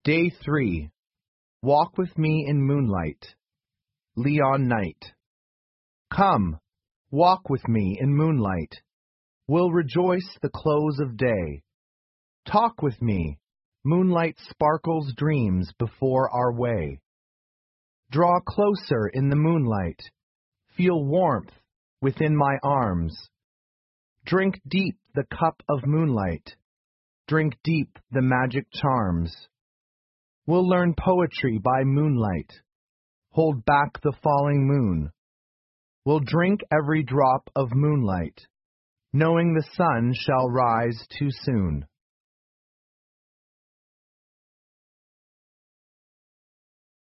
Day 3. Walk with me in moonlight. Leon Knight. Come, walk with me in moonlight. We'll rejoice the close of day. Talk with me. Moonlight sparkles dreams before our way. Draw closer in the moonlight. Feel warmth within my arms. Drink deep the cup of moonlight. Drink deep the magic charms. We'll learn poetry by moonlight. Hold back the falling moon. We'll drink every drop of moonlight, knowing the sun shall rise too soon.